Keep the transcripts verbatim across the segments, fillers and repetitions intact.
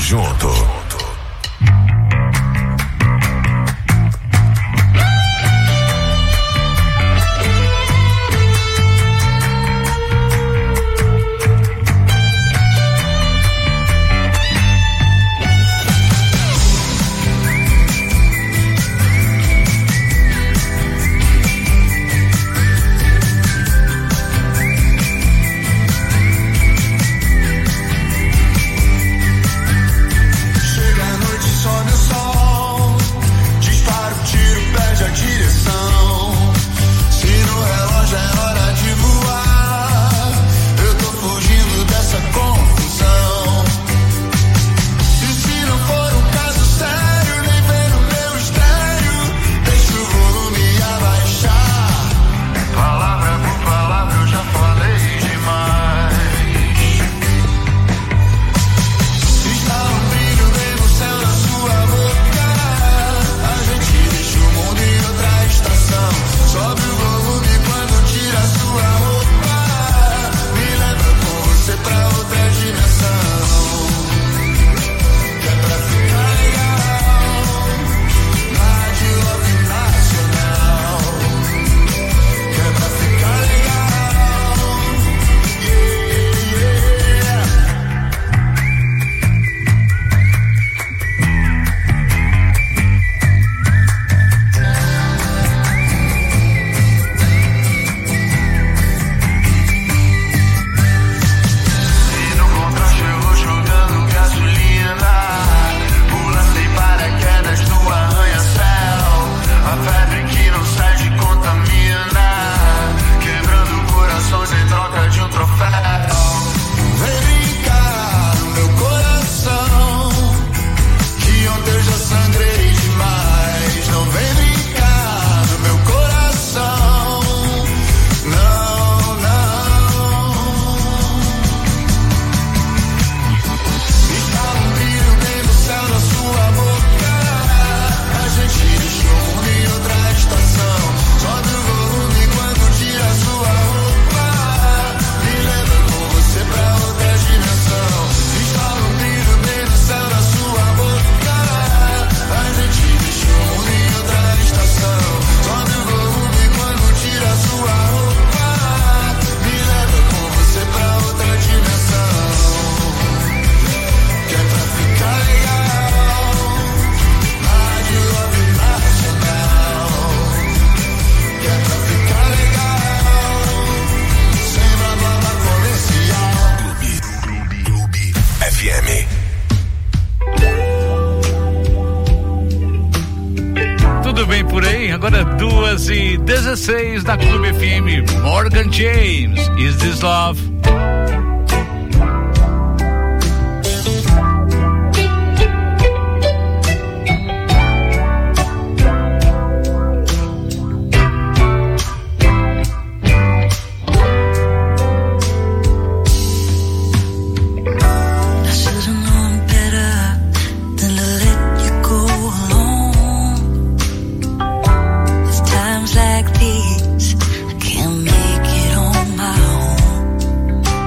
junto. dezesseis da Clube F M, Morgan James, Is This Love? Like these, I can't make it on my own.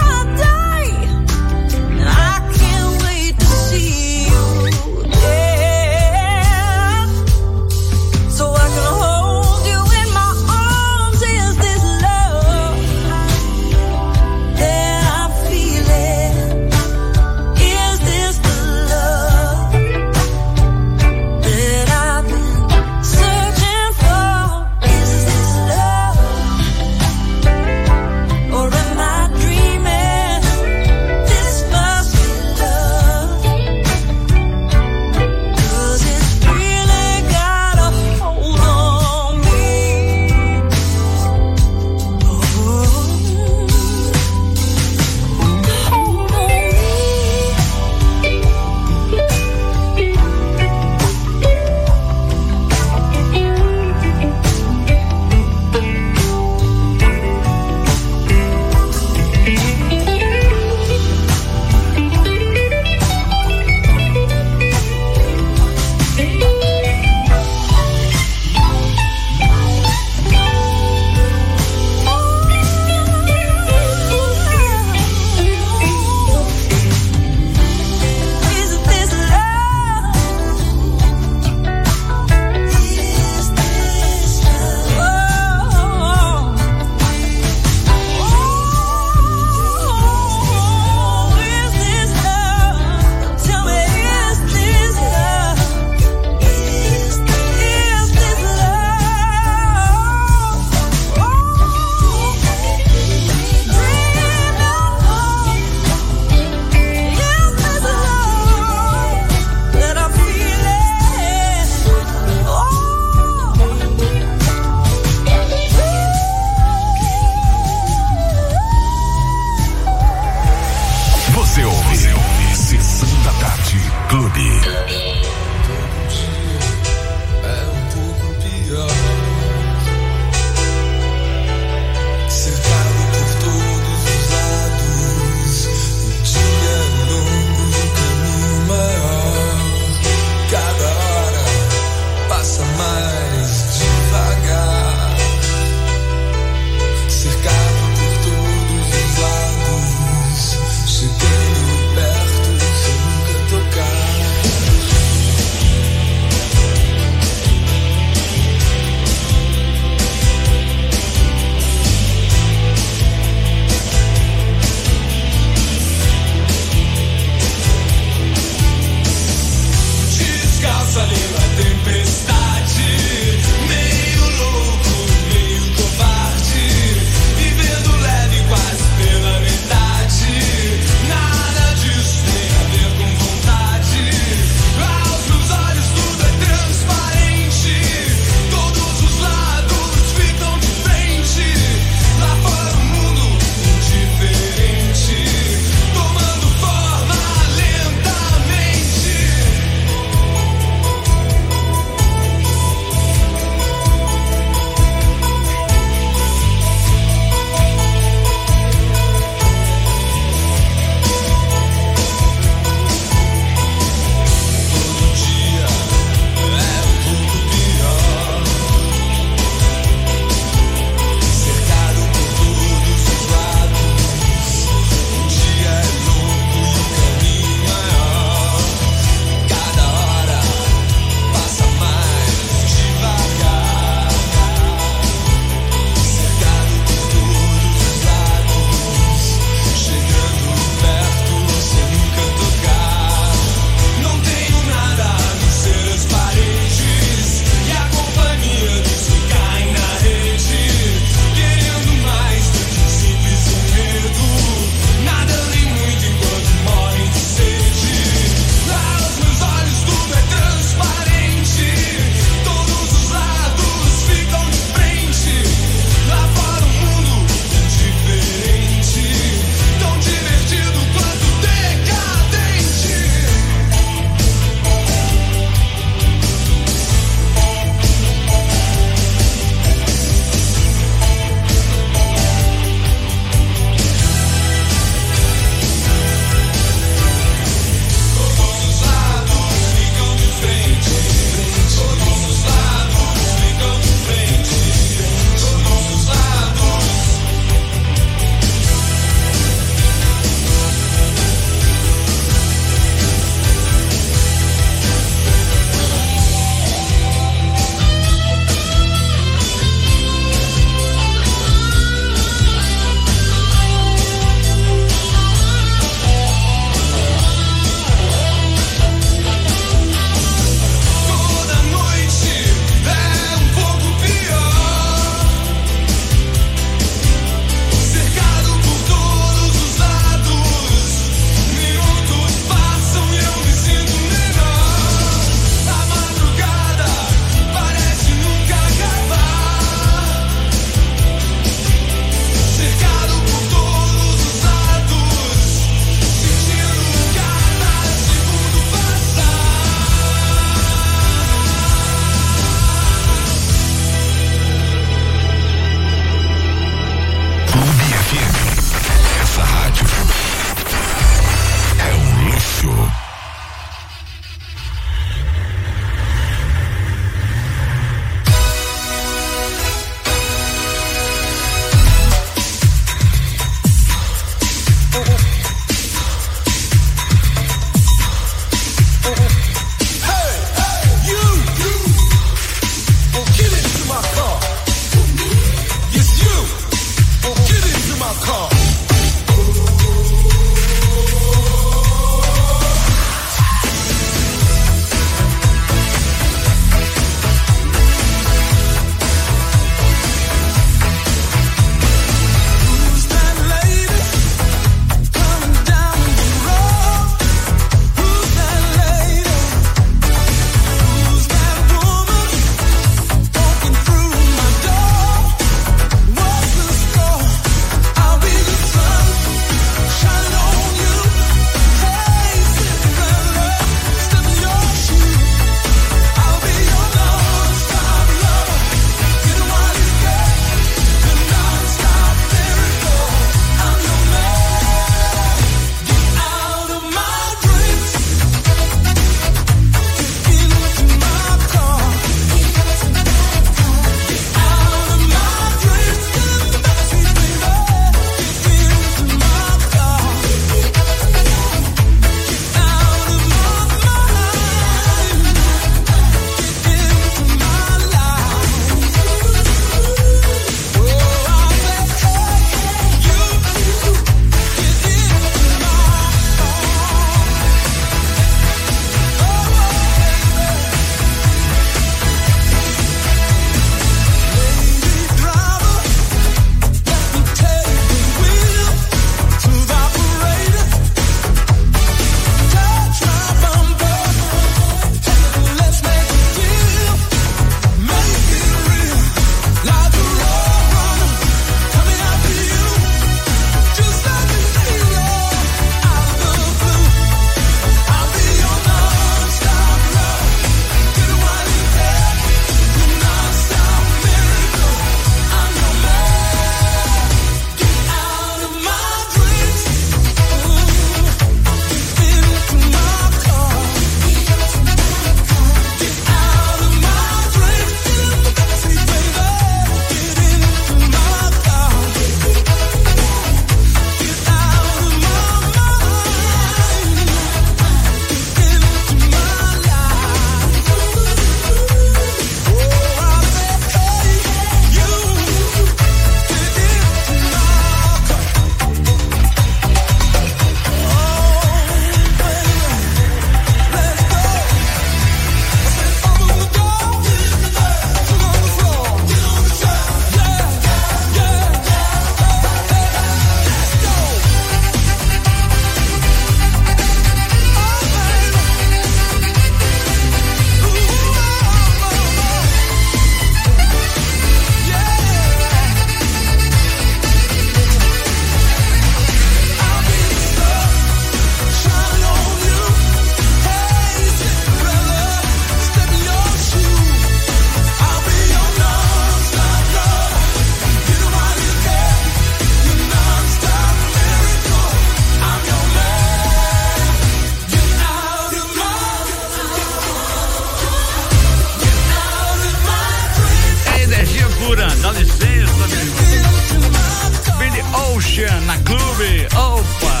Ocean na clube. Opa!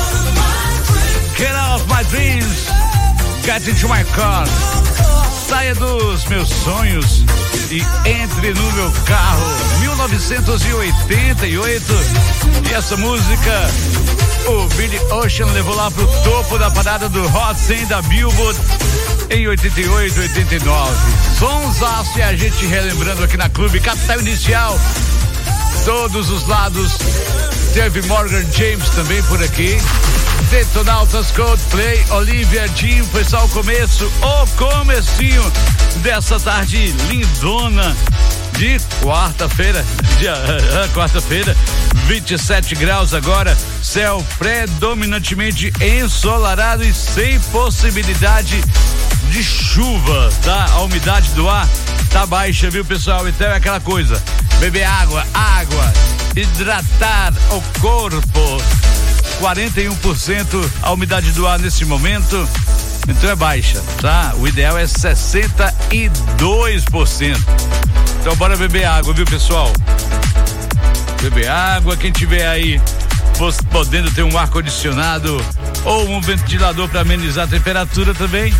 Get out of my dreams. Get into my car. Saia dos meus sonhos e entre no meu carro. mil novecentos e oitenta e oito. E essa música o Billy Ocean levou lá pro topo da parada do Hot cem da Billboard em oitenta e oito, oitenta e nove. Sonsaço, e a gente relembrando aqui na clube. Capital Inicial, todos os lados. Teve Morgan James também por aqui. Detonautas, Coldplay, Olivia Jim. Foi só o começo, o comecinho dessa tarde lindona de quarta-feira, dia, quarta-feira, vinte e sete graus agora, céu predominantemente ensolarado e sem possibilidade de chuva, tá? A umidade do ar tá baixa, viu, pessoal? Então é aquela coisa, beber água, água, hidratar o corpo. quarenta e um por cento a umidade do ar nesse momento, então é baixa, tá? O ideal é sessenta e dois por cento. Então bora beber água, viu, pessoal? Beber água, quem tiver aí podendo ter um ar-condicionado ou um ventilador para amenizar a temperatura também,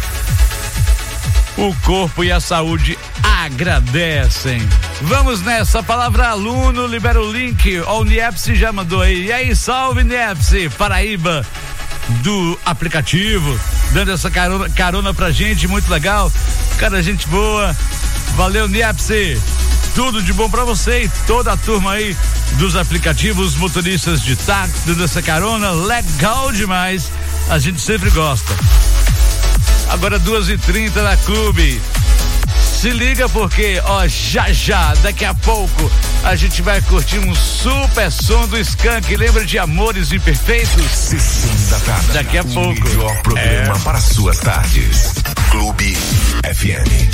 o corpo e a saúde agradecem. Vamos nessa, palavra aluno, libera o link. Ó, o Niepce já mandou aí. E aí, salve Niepce, Paraíba, do aplicativo, dando essa carona, carona pra gente, muito legal. Cara, gente boa. Valeu, Niepce. Tudo de bom pra você e toda a turma aí dos aplicativos, motoristas de táxi, dando essa carona, legal demais. A gente sempre gosta. Agora duas e trinta na clube. Se liga porque, ó, já já, daqui a pouco, a gente vai curtir um super som do Skank. Lembra de Amores Imperfeitos? Sessão da tarde. Daqui a o pouco. O melhor programa é... para suas tardes. Clube F M.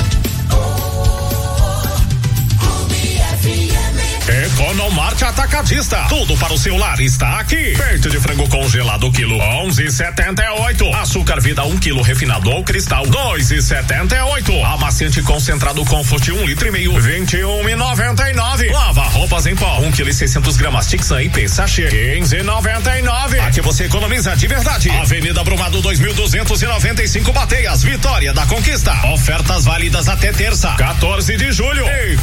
Economarte Atacadista, tudo para o seu lar está aqui. Peito de frango congelado quilo onze e setenta e oito. Açúcar Vida um quilo refinado ou cristal dois e setenta e oito. Amaciante concentrado Comfort um litro e meio vinte e um e noventa e nove. Lava roupas em pó um quilo e seiscentos gramas Tixan I P sachê quinze e noventa e nove. Aqui você economiza de verdade. Avenida Brumado dois mil duzentos e noventa e cinco Bateias, Vitória da Conquista. Ofertas válidas até terça, quatorze de julho.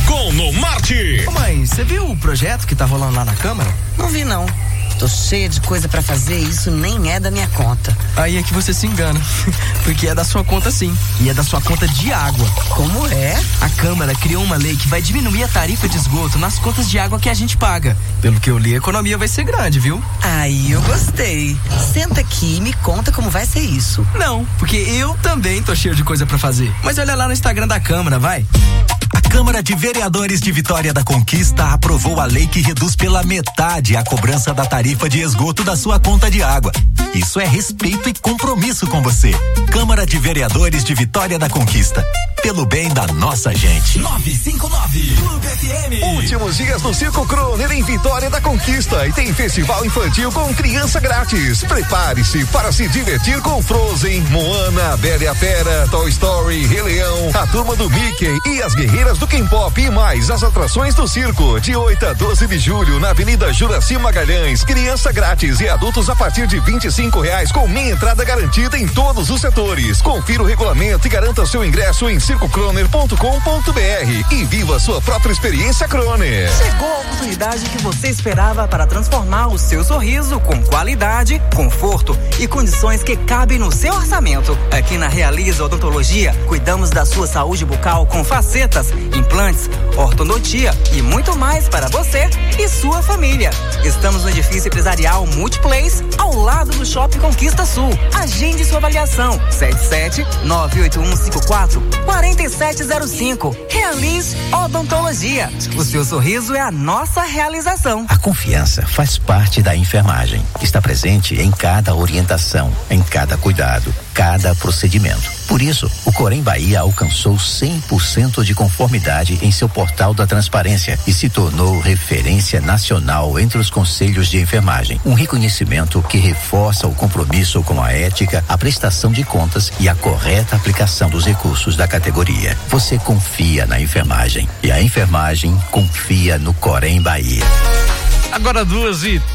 Economarte. Ô mãe, você viu o projeto que tá rolando lá na Câmara? Não vi não. Tô cheia de coisa pra fazer e isso nem é da minha conta. Aí é que você se engana, porque é da sua conta sim, e é da sua conta de água. Como é? A Câmara criou uma lei que vai diminuir a tarifa de esgoto nas contas de água que a gente paga. Pelo que eu li, a economia vai ser grande, viu? Aí eu gostei. Senta aqui e me conta como vai ser isso. Não, porque eu também tô cheio de coisa pra fazer. Mas olha lá no Instagram da Câmara, vai. A Câmara de Vereadores de Vitória da Conquista aprovou a lei que reduz pela metade a cobrança da tarifa de esgoto da sua conta de água. Isso é respeito e compromisso com você. Câmara de Vereadores de Vitória da Conquista. Pelo bem da nossa gente. nove cinco nove Clube F M. Últimos dias do Circo Croner em Vitória da Conquista e tem festival infantil com criança grátis. Prepare-se para se divertir com Frozen, Moana, Bela e a Fera, Toy Story, Rei Leão, a turma do Mickey e as guerreiras do K-pop e mais as atrações do circo. De oito a doze de julho na Avenida Juraci Magalhães. Criança grátis e adultos a partir de vinte e cinco reais com meia entrada garantida em todos os setores. Confira o regulamento e garanta seu ingresso em circo croner ponto com ponto b r e viva sua própria experiência Croner. Chegou a oportunidade que você esperava para transformar o seu sorriso com qualidade, conforto e condições que cabem no seu orçamento. Aqui na Realiza Odontologia, cuidamos da sua saúde bucal com facetas, implantes, ortodontia e muito mais para você e sua família. Estamos no edifício empresarial Multiplace, ao lado do Shopping Conquista Sul. Agende sua avaliação. sete sete nove oito um cinco quatro quatro sete zero cinco. Realize Odontologia. O seu sorriso é a nossa realização. A confiança faz parte da enfermagem. Está presente em cada orientação, em cada cuidado, cada procedimento. Por isso, o Corém Bahia alcançou cem por cento de conformidade em seu portal da transparência e se tornou referência nacional entre os conselhos de enfermagem. Um reconhecimento que reforça o compromisso com a ética, a prestação de contas e a correta aplicação dos recursos da categoria. Você confia na enfermagem e a enfermagem confia no Corém Bahia. Agora duas e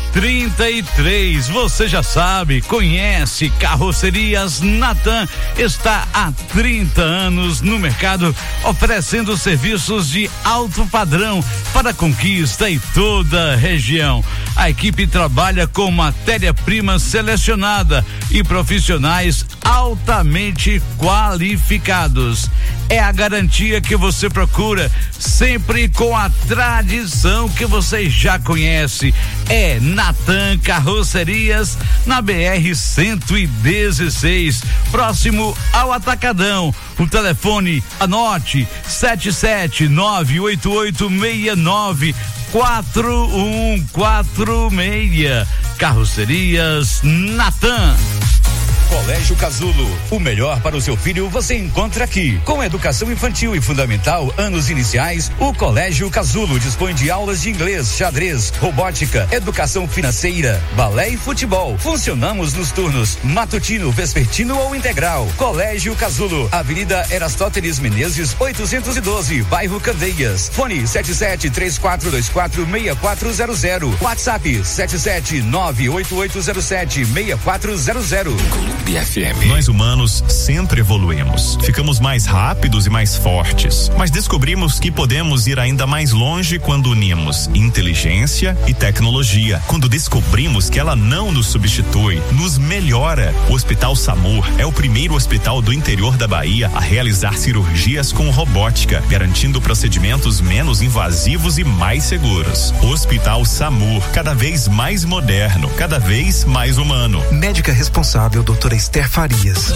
trinta e três. Você já sabe, conhece Carrocerias Natan. Está há trinta anos no mercado, oferecendo serviços de alto padrão para Conquista e toda a região. A equipe trabalha com matéria-prima selecionada e profissionais altamente qualificados. É a garantia que você procura, sempre com a tradição que você já conhece. É Natan Carrocerias, na B R cento e dezesseis, próximo ao Atacadão. O telefone, anote: sete sete nove oito oito seis nove quatro um quatro seis. Carrocerias Natan. Colégio Casulo, o melhor para o seu filho você encontra aqui. Com educação infantil e fundamental, anos iniciais, o Colégio Casulo dispõe de aulas de inglês, xadrez, robótica, educação financeira, balé e futebol. Funcionamos nos turnos matutino, vespertino ou integral. Colégio Casulo, Avenida Erastótenes Menezes, oitocentos e doze, bairro Candeias. Fone sete sete três quatro dois quatro seis quatro zero zero. WhatsApp sete sete nove oito oito zero sete seis quatro zero zero. B F M. Nós humanos sempre evoluímos. Ficamos mais rápidos e mais fortes, mas descobrimos que podemos ir ainda mais longe quando unimos inteligência e tecnologia. Quando descobrimos que ela não nos substitui, nos melhora. O Hospital SAMUR é o primeiro hospital do interior da Bahia a realizar cirurgias com robótica, garantindo procedimentos menos invasivos e mais seguros. Hospital SAMUR, cada vez mais moderno, cada vez mais humano. Médica responsável, doutora Esther Farias.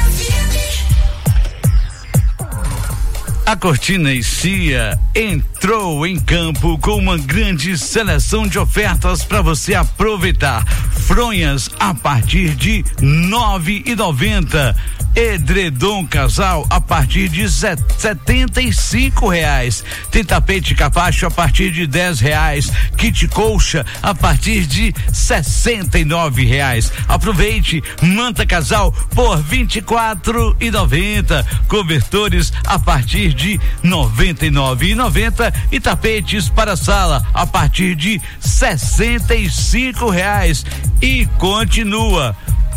A Cortina e Cia entrou em campo com uma grande seleção de ofertas para você aproveitar. Fronhas a partir de nove e noventa. Edredom casal a partir de setenta e cinco reais. Tem tapete capacho a partir de dez reais. Kit colcha a partir de sessenta e nove reais. Aproveite, manta casal por vinte e quatro e noventa. Cobertores a partir de noventa e nove e noventa e tapetes para sala a partir de sessenta e cinco reais. E continua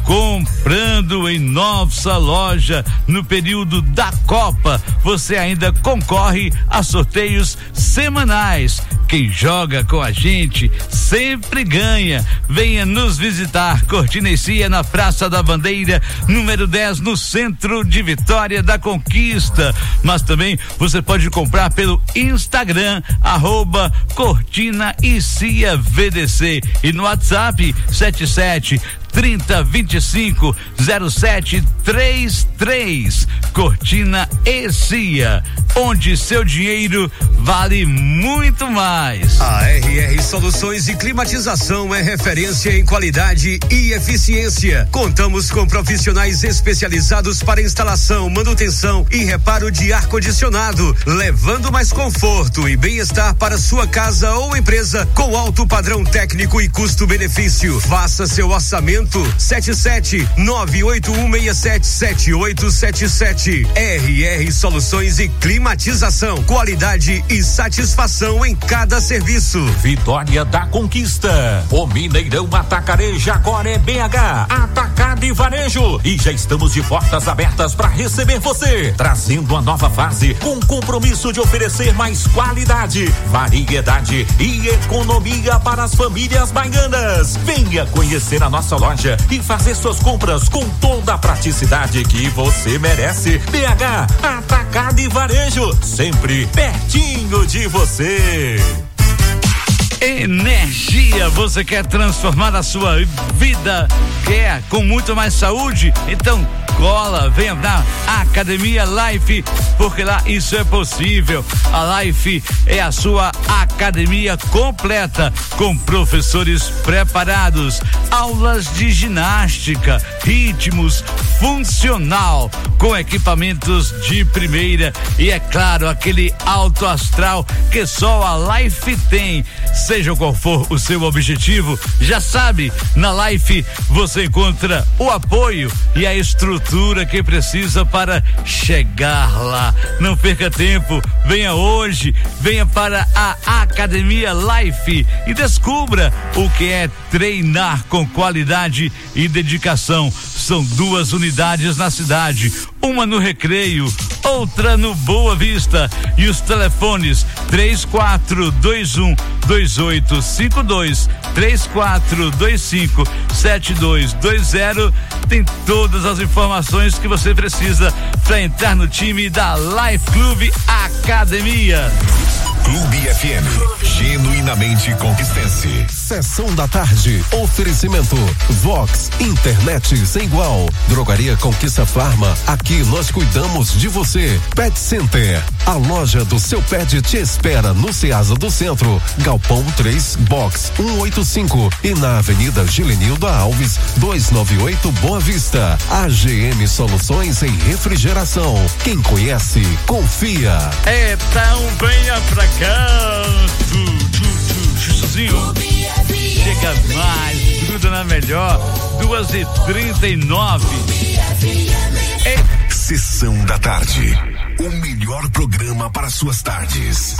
comprando em nossa loja no período da Copa, você ainda concorre a sorteios semanais. Quem joga com a gente sempre ganha. Venha nos visitar. Cortina e Cia na Praça da Bandeira, número dez, no centro de Vitória da Conquista. Mas também você pode comprar pelo Instagram, arroba Cortina e Cia V D C, e no WhatsApp sete sete trinta vinte e cinco zero sete trinta e três. Cortina e Cia, onde seu dinheiro vale muito mais. A R R Soluções e Climatização é referência em qualidade e eficiência. Contamos com profissionais especializados para instalação, manutenção e reparo de ar-condicionado, levando mais conforto e bem-estar para sua casa ou empresa com alto padrão técnico e custo-benefício. Faça seu orçamento sete sete nove oito um seis sete sete oito sete sete. R R Soluções e Climatização, qualidade e satisfação em cada serviço. Vitória da Conquista. O Mineirão Atacarejo agora é B H, Atacado e Varejo, e já estamos de portas abertas para receber você, trazendo a nova fase com compromisso de oferecer mais qualidade, variedade e economia para as famílias baianas. Venha conhecer a nossa loja e fazer suas compras com toda a praticidade que você merece. B H, Atacado e Varejo, sempre pertinho de você. Energia, você quer transformar a sua vida, quer com muito mais saúde? Então cola, venha na Academia Life, porque lá isso é possível. A Life é a sua academia completa, com professores preparados, aulas de ginástica, ritmos, funcional, com equipamentos de primeira e, é claro, aquele alto astral que só a Life tem. seja qual for o seu objetivo, já sabe, na Life você encontra o apoio e a estrutura que precisa para chegar lá. Não perca tempo, venha hoje, venha para a Academia Life e descubra o que é treinar com qualidade e dedicação. São duas unidades na cidade, uma no Recreio, outra no Boa Vista, e os telefones três quatro dois um dois oito cinco dois, três quatro dois cinco sete dois dois zero, tem todas as informações que você precisa para entrar no time da Life Clube Academia. Clube F M, genuinamente conquistense. Sessão da tarde, oferecimento Vox, internet sem igual. Drogaria Conquista Farma, aqui nós cuidamos de você. Pet Center, a loja do seu pet te espera no Ceasa do Centro, Galpão três, Box cento e oitenta e cinco e na Avenida Gilenilda Alves, duzentos e noventa e oito, Boa Vista. A G M Soluções em Refrigeração. Quem conhece, confia. É, então venha pra cá, Chuchuzinho, chega mais, gruda na melhor, duas e trinta e nove. Sessão da tarde, o melhor programa para suas tardes.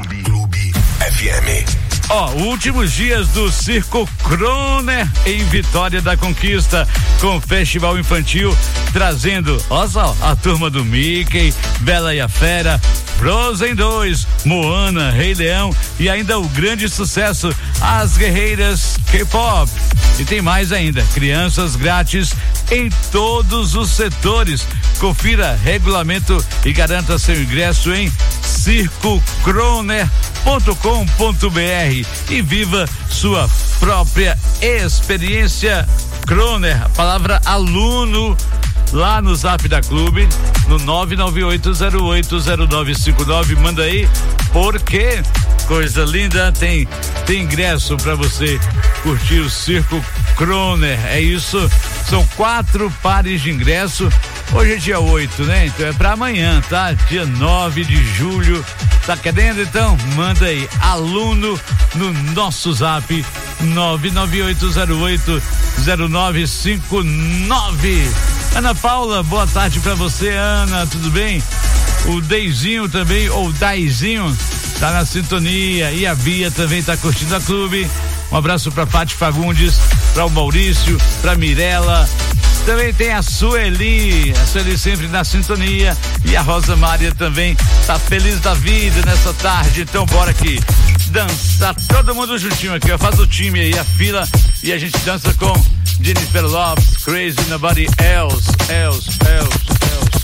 Clube F M. Ó, oh, últimos dias do Circo Croner em Vitória da Conquista, com festival infantil, trazendo, ó só, a turma do Mickey, Bela e a Fera, Frozen dois, Moana, Rei Leão e ainda o grande sucesso, As Guerreiras K-Pop. E tem mais ainda, crianças grátis em todos os setores. Confira regulamento e garanta seu ingresso em circo croner ponto com ponto br e viva sua própria experiência Croner. A palavra aluno lá no Zap da Clube, no nove nove oito zero oito zero nove cinco nove. Manda aí, porque coisa linda, tem tem ingresso para você curtir o Circo Croner. É isso, são quatro pares de ingresso. Hoje é dia oito, né? Então é pra amanhã, tá? Dia nove de julho. Tá querendo? Então manda aí, aluno, no nosso Zap nove nove oito zero oito zero nove cinco nove. Ana Paula, boa tarde pra você, Ana, tudo bem? O Deizinho também, ou Daizinho, tá na sintonia, e a Bia também tá curtindo a clube. Um abraço pra Paty Fagundes, pra o Maurício, pra Mirella. Também tem a Sueli, a Sueli sempre na sintonia, e a Rosa Maria também tá feliz da vida nessa tarde. Então bora aqui dançar todo mundo juntinho aqui, ó. Faz o time aí, a fila, e a gente dança com Jennifer Lopez, Crazy Nobody Else, else, else, else.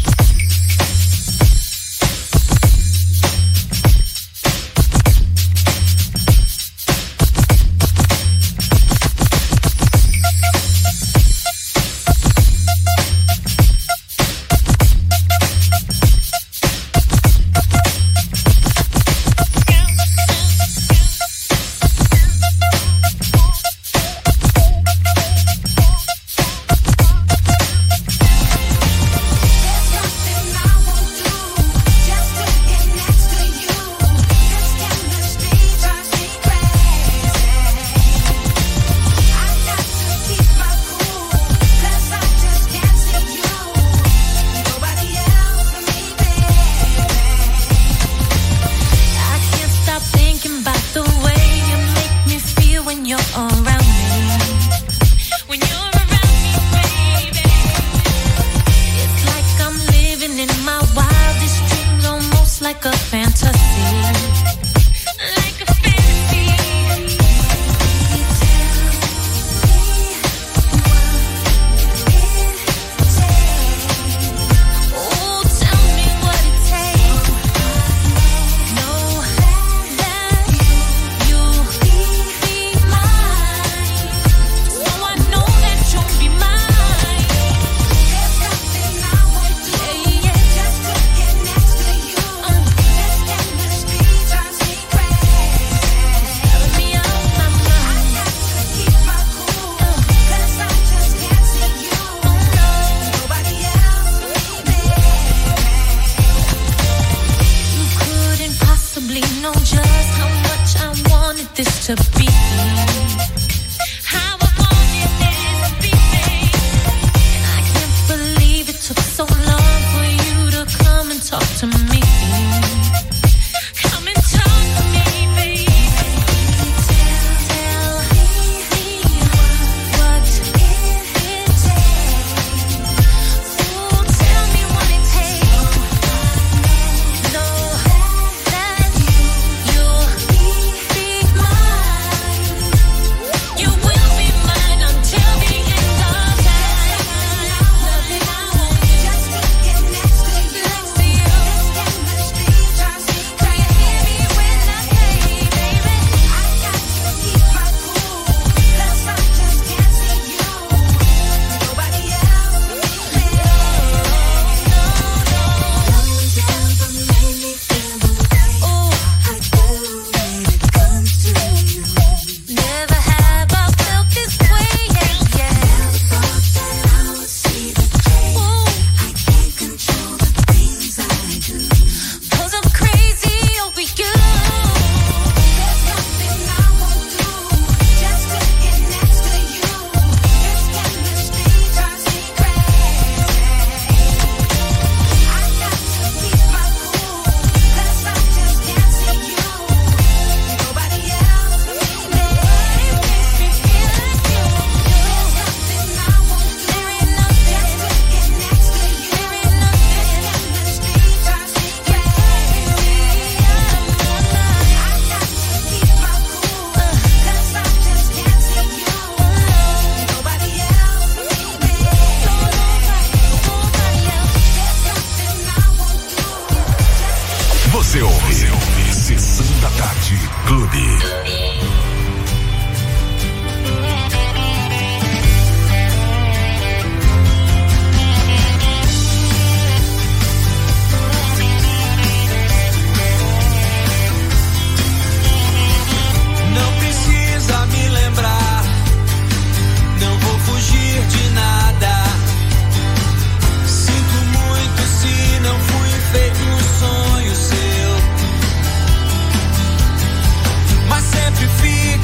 Know just how much I wanted this to be. How I wanted this to be. And I can't believe it took so long for you to come and talk to me. Come and talk to me, baby. Tell me what it takes. Oh, tell me what it takes. Know that you'll be mine. You will be mine until the end of time. Nothing I want is just to get next to you. Next to you. This chemistry drives me crazy. Do you hear me when I say, baby, I got to keep my cool. 'Cause I just can't see you. Nobody else but me. No, no, no. Nobody's ever made me feel the way I do when it comes to you. Never have I felt this way, yeah, yeah. Never thought that I would see the day. I can't control the things I do. 'Cause I'm crazy over you. There's nothing I won't do just to get next to you. This chemistry drives me crazy. I got to keep my cool. 'Cause I just can't see you. Nobody else but me. Nobody makes me feel like you. There's nothing I won't do. There ain't nothing just to get next to you. There ain't nothing. This chemistry drives me crazy. I'm alive. I got to keep my cool. 'Cause I just can't see you. Nobody else but me. Nobody else. There's nothing I won't do. Você ouve, Você ouve Sessão da Tarde Clube. Não precisa me lembrar, não vou fugir de nada. Sinto muito se não fui feito um sonho seu, mas sempre fiz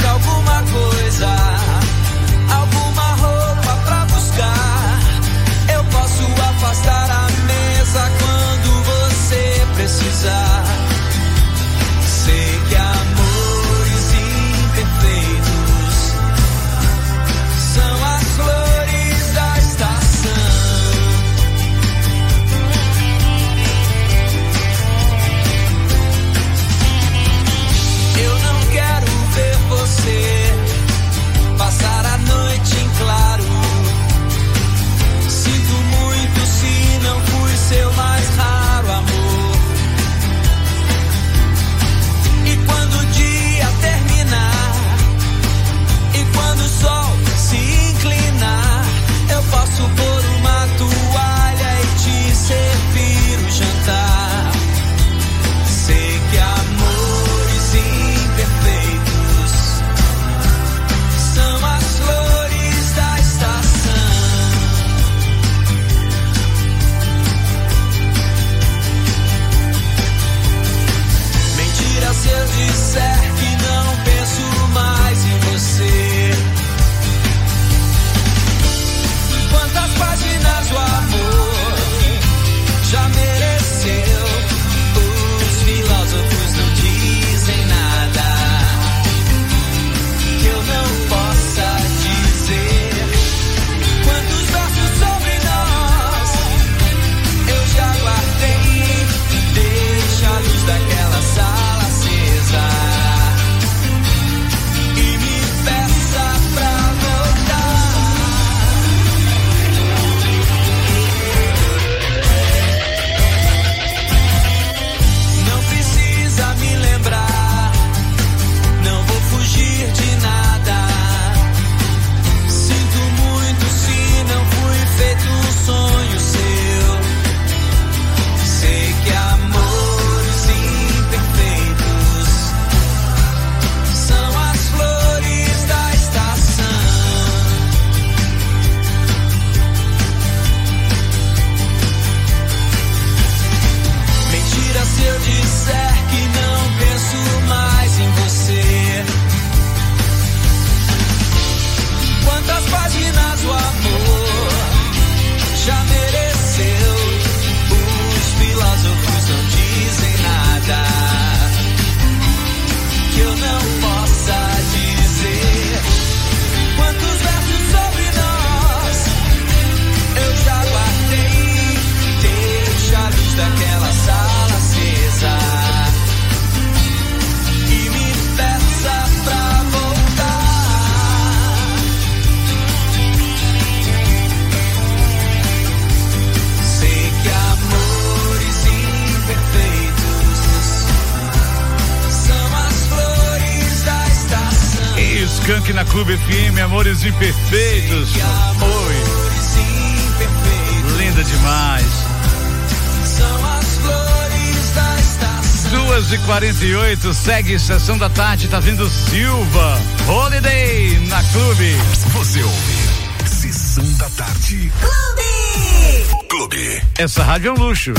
Skank na Clube F M, Amores Imperfeitos. Oi. Linda demais. São as flores da estação. duas e quarenta e oito, segue Sessão da Tarde, tá vindo Silva. Holiday na Clube. Você ouve Sessão da Tarde. Clube. Clube. Essa rádio é um luxo.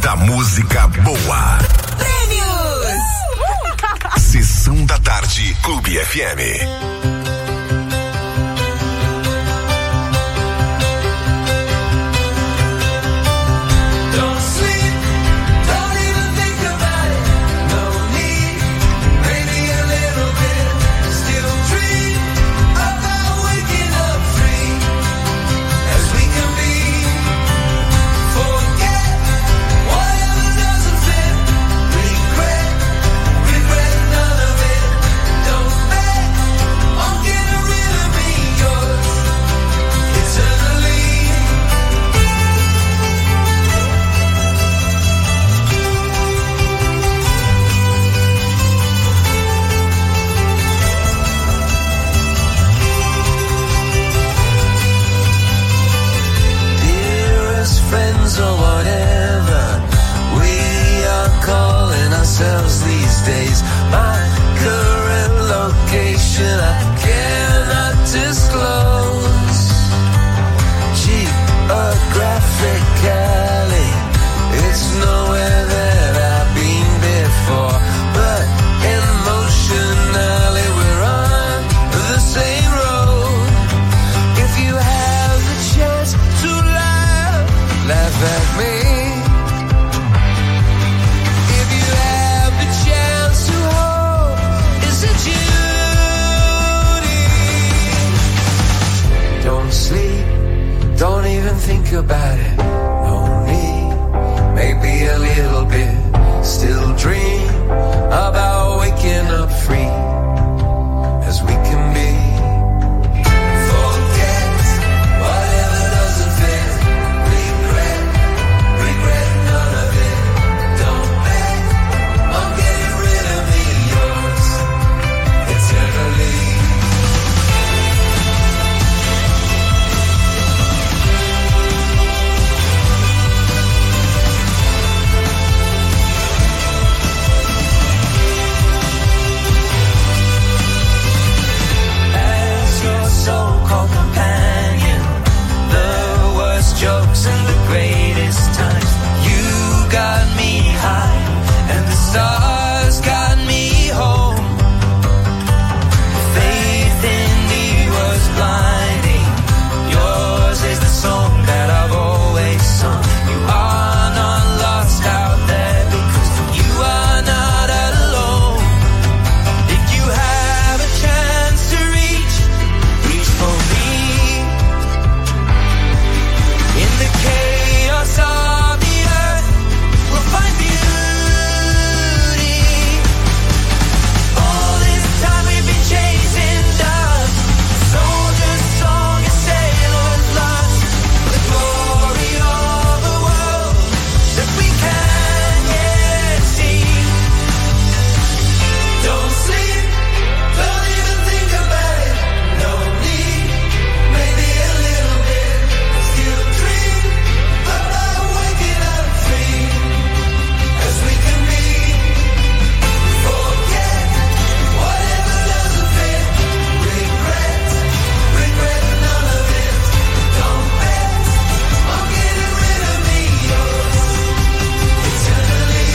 muita música boa. Prêmios! Sessão da tarde, Clube F M. Or whatever we are calling ourselves these days. My current location I cannot disclose. Geographically, it's nowhere that I've been before, but emotionally we're on the same road. If you have the chance to laugh, laugh at me. If you have the chance to hold, is it Judy? Don't sleep, don't even think about it. No need, maybe a little bit. Still dream about waking up free as we can be. Forget whatever doesn't fit. Regret, regret none of it. Don't bet on getting rid of me, yours eternally. As your so-called companion, the worst jokes and the greatest times. You got me high, and the stars got me home. Faith in me was blinding. Yours is the song that I've always sung. You are not lost out there because you are not alone. If you have a chance to reach, reach for me. In the chaos of the earth, we'll find beauty. All this time we've been chasing dust. Soldier's song, a sailor's lust. The glory of the world that we can yet see. Don't sleep, don't even think about it. No need, maybe a little bit. Still dream about waking up free as we can be. Forget whatever doesn't fit. Regret, regret none of it. Don't bet on getting rid of me, yours eternally.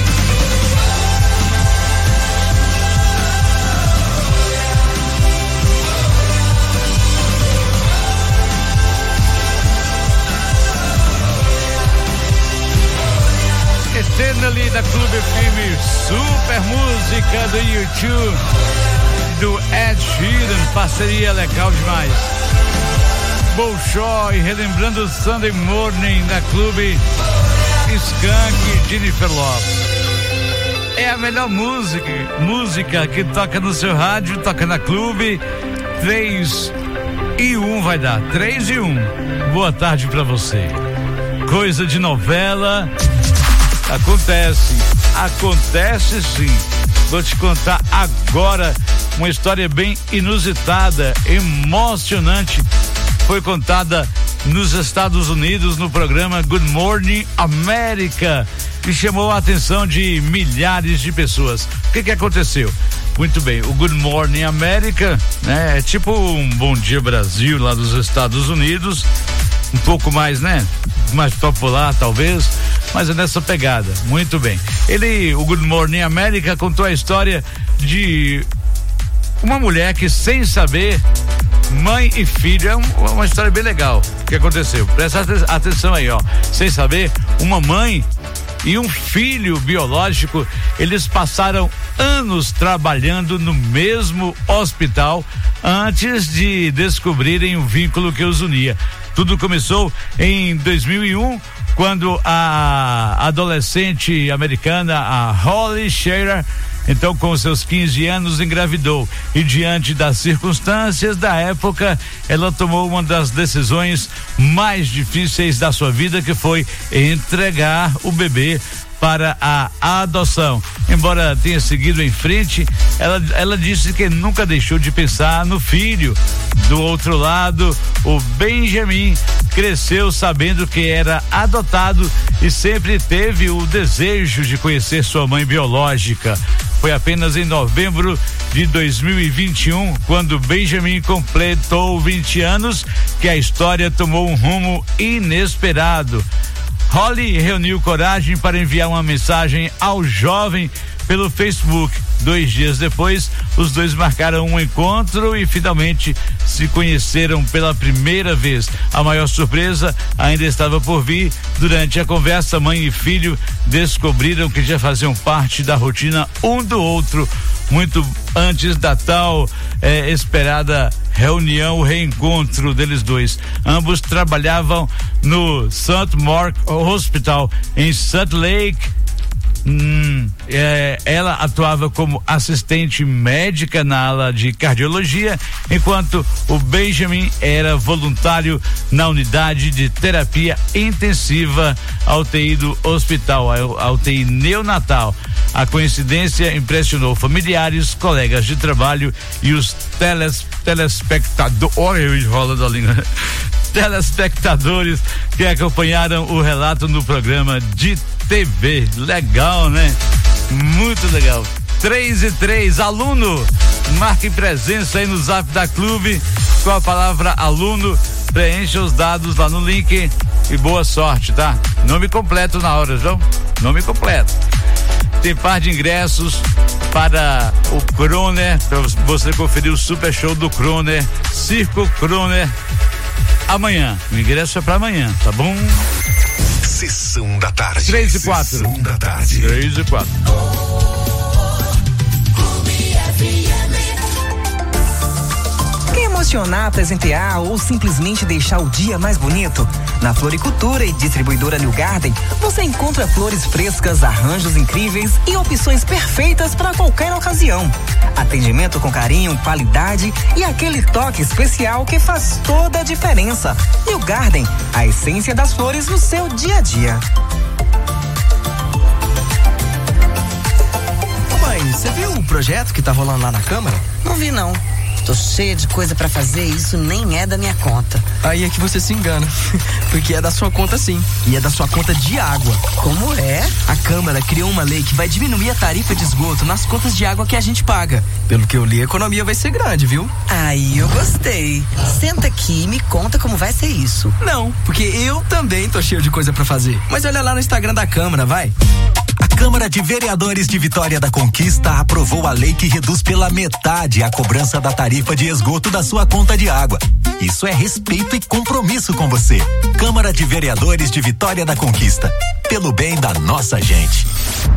Eternally da Clube F M, super música do YouTube, do Ed Sheeran, parceria legal demais. Bolshoi, relembrando Sunday Morning da Clube, Skank, Jennifer Lopez. É a melhor música, música que toca no seu rádio, toca na Clube. Três e um vai dar, três e um. Boa tarde pra você. Coisa de novela. Acontece, acontece sim. Vou te contar agora uma história bem inusitada, emocionante. Foi contada nos Estados Unidos no programa Good Morning America e chamou a atenção de milhares de pessoas. O que que aconteceu? Muito bem, o Good Morning America, né, é tipo um Bom Dia Brasil lá dos Estados Unidos, um pouco mais, né, mais popular talvez. mas é nessa pegada. Muito bem. Ele, o Good Morning América, contou a história de uma mulher que, sem saber, mãe e filho, é um, uma história bem legal. O que aconteceu? Presta atenção aí, ó. Sem saber, uma mãe e um filho biológico, eles passaram anos trabalhando no mesmo hospital antes de descobrirem o vínculo que os unia. Tudo começou em dois mil e um, quando a adolescente americana, a Holly Shearer, então com seus quinze anos, engravidou, e diante das circunstâncias da época, ela tomou uma das decisões mais difíceis da sua vida, que foi entregar o bebê para a adoção. Embora tenha seguido em frente, ela, ela disse que nunca deixou de pensar no filho. Do outro lado, o Benjamin cresceu sabendo que era adotado e sempre teve o desejo de conhecer sua mãe biológica. Foi apenas em novembro de dois mil e vinte e um, quando Benjamin completou vinte anos, que a história tomou um rumo inesperado. Holly reuniu coragem para enviar uma mensagem ao jovem pelo Facebook. Dois dias depois, os dois marcaram um encontro e finalmente se conheceram pela primeira vez. A maior surpresa ainda estava por vir. Durante a conversa, mãe e filho descobriram que já faziam parte da rotina um do outro, muito antes da tal eh, esperada reunião, o reencontro deles dois. Ambos trabalhavam no Saint Mark Hospital em Salt Lake. Hum, é, ela atuava como assistente médica na ala de cardiologia, enquanto o Benjamin era voluntário na unidade de terapia intensiva, a U T I do hospital, a U T I neonatal. A coincidência impressionou familiares, colegas de trabalho e os teles, telespectadores. Olha o enrola da língua. Telespectadores que acompanharam o relato no programa de T V. Legal, né? Muito legal. Três e três, aluno, marque presença aí no Zap da Clube com a palavra aluno, preencha os dados lá no link e boa sorte, tá? Nome completo na hora, João? Nome completo. Tem par de ingressos para o Kroner, para você conferir o super show do Kroner, Circo Kroner, amanhã. O ingresso é para amanhã, tá bom? Sessão da tarde. Três e quatro. Sessão da tarde. Três e quatro. Emocionar, presentear ou simplesmente deixar o dia mais bonito? Na Floricultura e Distribuidora New Garden, você encontra flores frescas, arranjos incríveis e opções perfeitas para qualquer ocasião. Atendimento com carinho, qualidade e aquele toque especial que faz toda a diferença. New Garden, a essência das flores no seu dia a dia. Mãe, você viu o projeto que tá rolando lá na Câmara? Não vi, não. Tô cheia de coisa pra fazer e isso nem é da minha conta. Aí é que você se engana, porque é da sua conta sim, e é da sua conta de água. Como é? A Câmara criou uma lei que vai diminuir a tarifa de esgoto nas contas de água que a gente paga. Pelo que eu li, a economia vai ser grande, viu? Aí eu gostei. Senta aqui e me conta como vai ser isso. Não, porque eu também tô cheio de coisa pra fazer. Mas olha lá no Instagram da Câmara, vai. A Câmara de Vereadores de Vitória da Conquista aprovou a lei que reduz pela metade a cobrança da tarifa de esgoto da sua conta de água. Isso é respeito e compromisso com você. Câmara de Vereadores de Vitória da Conquista. Pelo bem da nossa gente.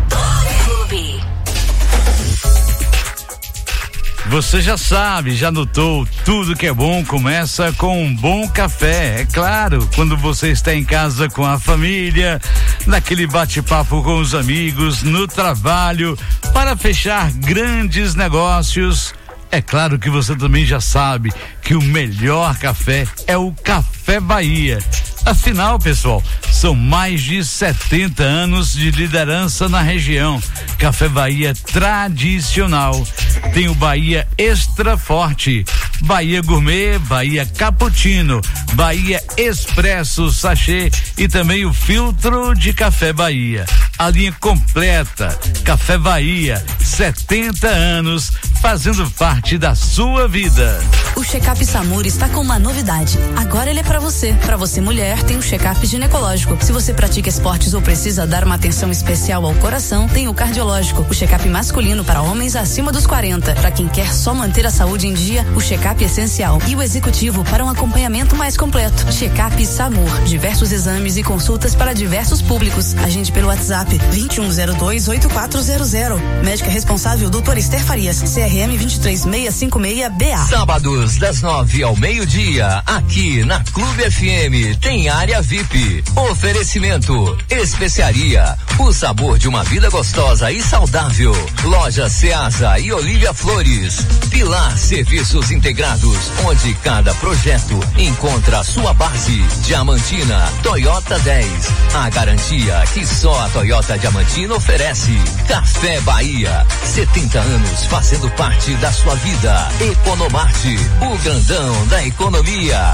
Você já sabe, já notou, tudo que é bom começa com um bom café. É claro, quando você está em casa com a família, naquele bate-papo com os amigos, no trabalho, para fechar grandes negócios. É claro que você também já sabe que o melhor café é o Café Bahia. Afinal, pessoal, são mais de setenta anos de liderança na região. Café Bahia tradicional. Tem o Bahia Extra Forte, Bahia Gourmet, Bahia Cappuccino, Bahia Expresso Sachê e também o filtro de Café Bahia. a linha completa. Café Bahia, setenta anos, fazendo parte da sua vida. O Check-up Samur está com uma novidade. Agora ele é pra você. Pra você mulher, tem o check-up ginecológico. Se você pratica esportes ou precisa dar uma atenção especial ao coração, tem o cardiológico. O check-up masculino para homens acima dos quarenta. Pra quem quer só manter a saúde em dia, o check-up essencial. E o executivo para um acompanhamento mais completo. Check-up Samur. Diversos exames e consultas para diversos públicos. Agende pelo WhatsApp vinte e um zero dois, oito quatro zero zero. Médica responsável, doutora Esther Farias. C R M vinte e três seis cinco seis B A. Sábados das nove ao meio-dia, aqui na Clube F M, tem área V I P. Oferecimento: Especiaria, o sabor de uma vida gostosa e saudável. Loja Ceasa e Olívia Flores. Pilar Serviços Integrados, onde cada projeto encontra a sua base. Diamantina, Toyota dez. A garantia que só a Toyota Diamantina oferece. Café Bahia, setenta anos fazendo parte da sua vida. Economarte, o grandão da economia.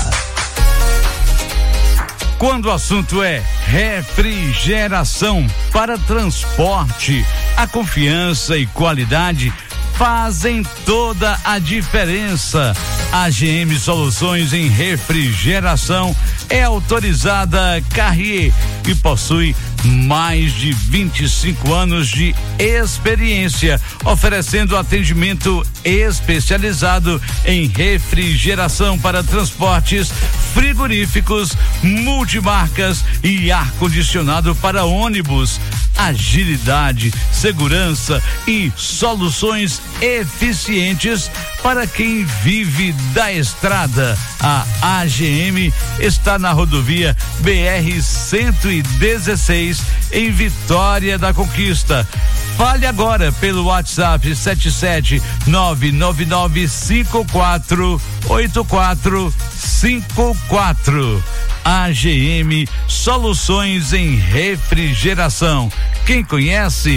Quando o assunto é refrigeração para transporte, a confiança e qualidade fazem toda a diferença. A G M Soluções em Refrigeração é autorizada Carrier e possui mais de vinte e cinco anos de experiência, oferecendo atendimento especializado em refrigeração para transportes frigoríficos, multimarcas e ar-condicionado para ônibus. Agilidade, segurança e soluções eficientes para quem vive da estrada. A A G M está na rodovia B R cento e dezesseis, em Vitória da Conquista. Fale agora pelo WhatsApp sete sete nove nove nove cinco quatro oito quatro cinco quatro. A G M Soluções em Refrigeração. Quem conhece,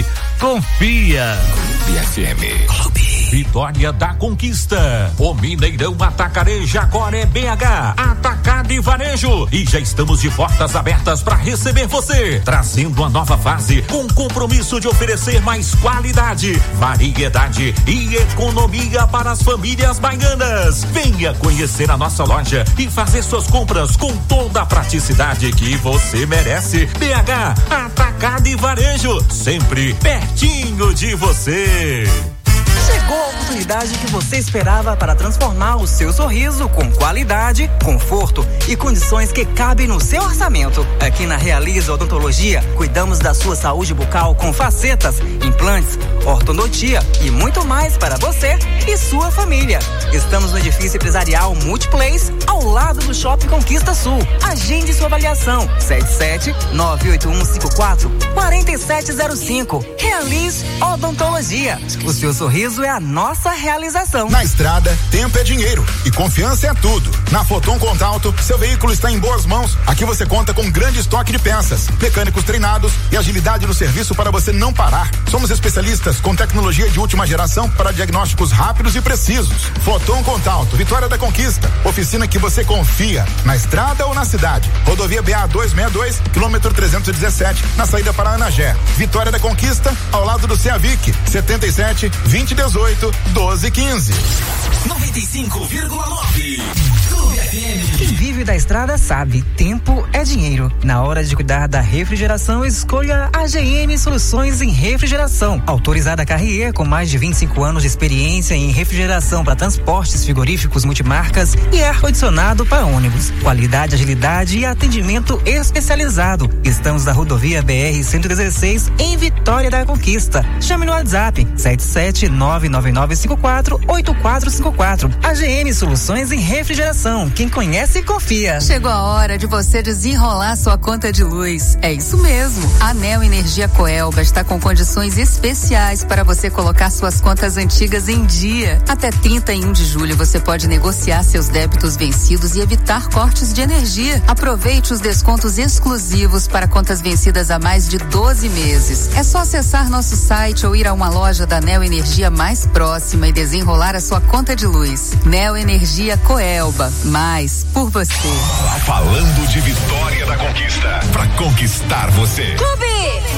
confia. Clube F M. Clube. Vitória da Conquista. O Mineirão Atacarejo agora é B H. Atacado e Varejo. E já estamos de portas abertas para receber você. Trazendo uma nova fase com compromisso de oferecer mais qualidade, variedade e economia para as famílias baianas. Venha conhecer a nossa loja e fazer suas compras com toda a praticidade que você merece. B H Atacado e Varejo, sempre pertinho de você. Chegou a oportunidade que você esperava para transformar o seu sorriso com qualidade, conforto e condições que cabem no seu orçamento. Aqui na Realiza Odontologia, cuidamos da sua saúde bucal com facetas, implantes, ortodontia e muito mais para você e sua família. Estamos no edifício empresarial Multiplace, ao lado do Shopping Conquista Sul. Agende sua avaliação. sete sete nove oito um cinco quatro quatro sete zero cinco. Realize Odontologia. O seu sorriso é a nossa realização. Na estrada, tempo é dinheiro e confiança é tudo. Na Foton Contalto, seu veículo está em boas mãos. Aqui você conta com um grande estoque de peças, mecânicos treinados e agilidade no serviço para você não parar. Somos especialistas com tecnologia de última geração para diagnósticos rápidos e precisos. Foton Contalto, Vitória da Conquista. Oficina que você confia, na estrada ou na cidade. Rodovia B A duzentos e sessenta e dois, quilômetro trezentos e dezessete, na saída para Anagé. Vitória da Conquista, ao lado do Ceavic, setenta e sete, vinte e dezoito, doze, quinze. noventa e cinco vírgula nove. Clube F M. Quem vive da estrada sabe, tempo é dinheiro. Na hora de cuidar da refrigeração, escolha a G M Soluções em Refrigeração. Autorizada Carrier, com mais de vinte e cinco anos de experiência em refrigeração para transportes frigoríficos, multimarcas e ar-condicionado para ônibus. Qualidade, agilidade e atendimento especializado. Estamos na rodovia B R cento e dezesseis, em Vitória da Conquista. Chame no WhatsApp sete sete nove nove nove cinco quatro oito quatro cinco quatro. A G M Soluções em Refrigeração. Quem conhece, confia. Chegou a hora de você desenrolar sua conta de luz. É isso mesmo. A Neo Energia Coelba está com condições especiais para você colocar suas contas antigas em dia. Até trinta e um de julho você pode negociar seus débitos vencidos e evitar cortes de energia. Aproveite os descontos exclusivos para contas vencidas há mais de doze meses. É só acessar nosso site ou ir a uma loja da Neo Energia mais próxima e desenrolar a sua conta de luz. Neo Energia Coelba. Mais por você. Falando de Vitória da Conquista, pra conquistar você. Clube! Em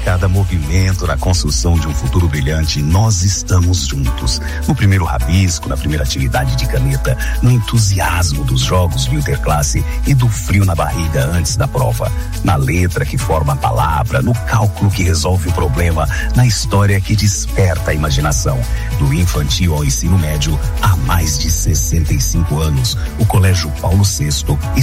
cada movimento na construção de um futuro brilhante, nós estamos juntos. No primeiro rabisco, na primeira atividade de caneta, no entusiasmo dos jogos do interclasse e do frio na barriga antes da prova. Na letra que forma a palavra, no cálculo que resolve o problema, na história que desperta a imaginação. Do infantil ao ensino médio, há mais de sessenta e cinco anos, o Colégio Paulo sexto